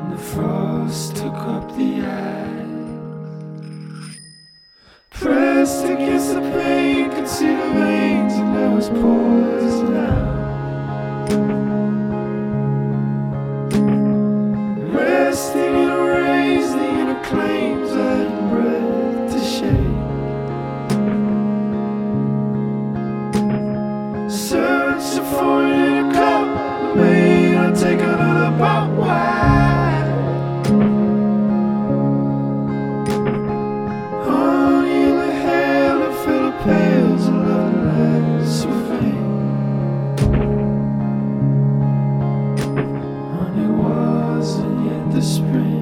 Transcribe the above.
The frost took up the ice, pressed against the pain, could see the veins, and there was poison out. Resting in a raise, the inner claims I had breath to shake. Searching for it in a cup, may I take another bout wide. Honey in the hair that fill the pails and loveliness with fame. Honey wasn't yet the spring.